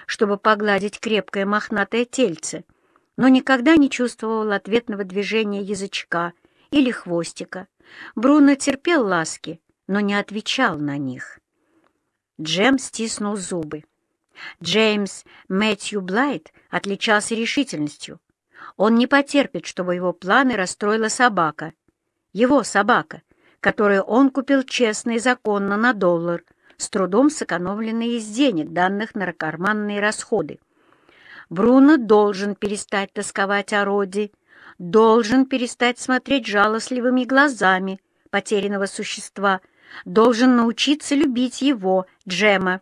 чтобы погладить крепкое мохнатое тельце, но никогда не чувствовал ответного движения язычка или хвостика. Бруно терпел ласки, но не отвечал на них. Джем стиснул зубы. Джеймс Мэтью Блайт отличался решительностью. Он не потерпит, чтобы его планы расстроила собака. Его собака, которую он купил честно и законно на $1, с трудом сэкономленный из денег, данных на карманные расходы. Бруно должен перестать тосковать о Роди, должен перестать смотреть жалостливыми глазами потерянного существа, должен научиться любить его, Джема.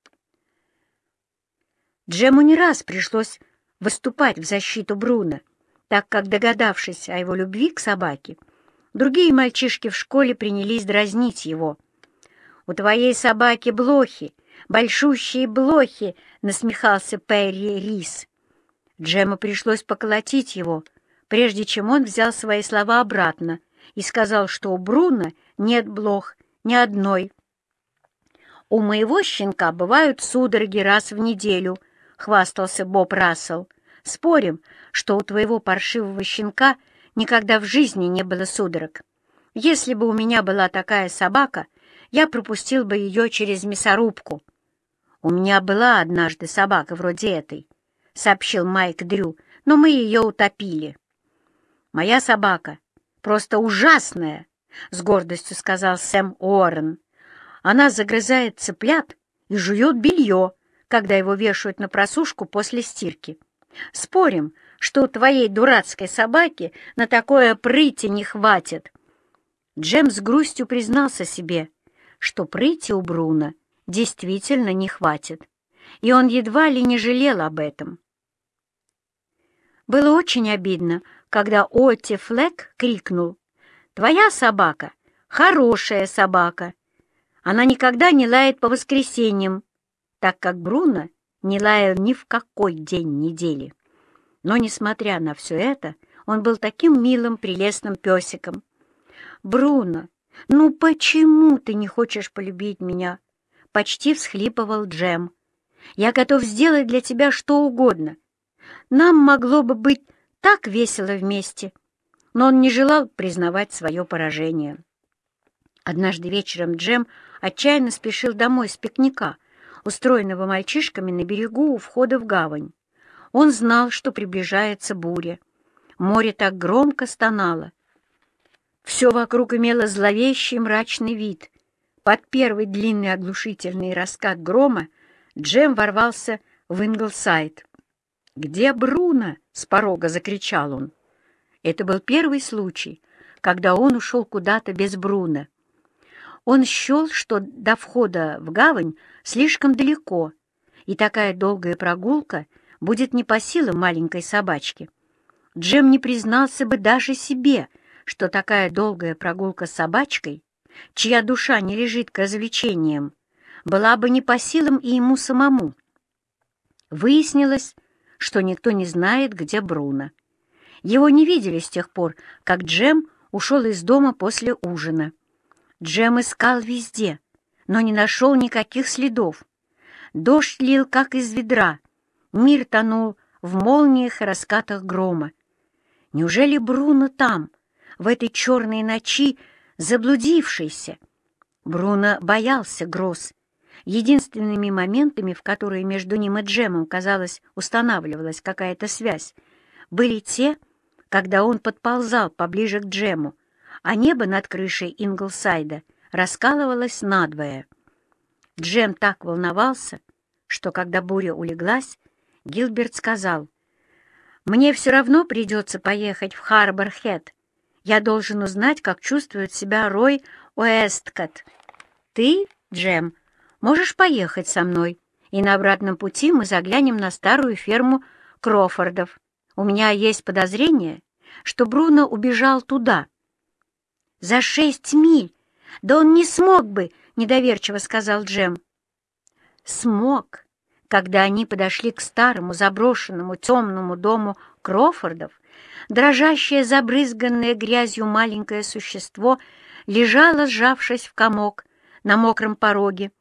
Джему не раз пришлось выступать в защиту Бруно, так как, догадавшись о его любви к собаке, другие мальчишки в школе принялись дразнить его. «У твоей собаки блохи, большущие блохи!» — насмехался Перри Рис. Джему пришлось поколотить его, прежде чем он взял свои слова обратно и сказал, что у Бруно нет блох ни одной. «У моего щенка бывают судороги раз в неделю», — хвастался Боб Рассел. «Спорим, что у твоего паршивого щенка никогда в жизни не было судорог. Если бы у меня была такая собака, я пропустил бы ее через мясорубку». «У меня была однажды собака вроде этой», — сообщил Майк Дрю, «но мы ее утопили». «Моя собака просто ужасная», — с гордостью сказал Сэм Уоррен. «Она загрызает цыплят и жует белье, когда его вешают на просушку после стирки. Спорим, что у твоей дурацкой собаки на такое прыти не хватит». Джем с грустью признался себе, что прыти у Бруно действительно не хватит, и он едва ли не жалел об этом. Было очень обидно, когда Отти Флэк крикнул: «Твоя собака — хорошая собака. Она никогда не лает по воскресеньям», так как Бруно не лаял ни в какой день недели. Но, несмотря на все это, он был таким милым, прелестным песиком. «Бруно, ну почему ты не хочешь полюбить меня?» — почти всхлипывал Джем. «Я готов сделать для тебя что угодно. Нам могло бы быть так весело вместе». Но он не желал признавать свое поражение. Однажды вечером Джем отчаянно спешил домой с пикника, устроенного мальчишками на берегу у входа в гавань. Он знал, что приближается буря. Море так громко стонало. Все вокруг имело зловещий мрачный вид. Под первый длинный оглушительный раскат грома Джем ворвался в Инглсайд. «Где Бруно?» — с порога закричал он. Это был первый случай, когда он ушел куда-то без Бруно. Он счел, что до входа в гавань слишком далеко, и такая долгая прогулка будет не по силам маленькой собачки. Джем не признался бы даже себе, что такая долгая прогулка с собачкой, чья душа не лежит к развлечениям, была бы не по силам и ему самому. Выяснилось, что никто не знает, где Бруно. Его не видели с тех пор, как Джем ушел из дома после ужина. Джем искал везде, но не нашел никаких следов. Дождь лил, как из ведра. Мир тонул в молниях и раскатах грома. Неужели Бруно там, в этой черной ночи, заблудившийся? Бруно боялся гроз. Единственными моментами, в которые между ним и Джемом, казалось, устанавливалась какая-то связь, были те, когда он подползал поближе к Джему, а небо над крышей Инглсайда раскалывалось надвое. Джем так волновался, что, когда буря улеглась, Гилберт сказал: «Мне все равно придется поехать в Харбор-Хед. Я должен узнать, как чувствует себя Рой Уэсткотт. Ты, Джем, можешь поехать со мной, и на обратном пути мы заглянем на старую ферму Крофордов. У меня есть подозрение, что Бруно убежал туда». «За 6 миль! Да он не смог бы!» — недоверчиво сказал Джем. Смог, когда они подошли к старому заброшенному темному дому Крофордов. Дрожащее, забрызганное грязью маленькое существо лежало, сжавшись в комок, на мокром пороге.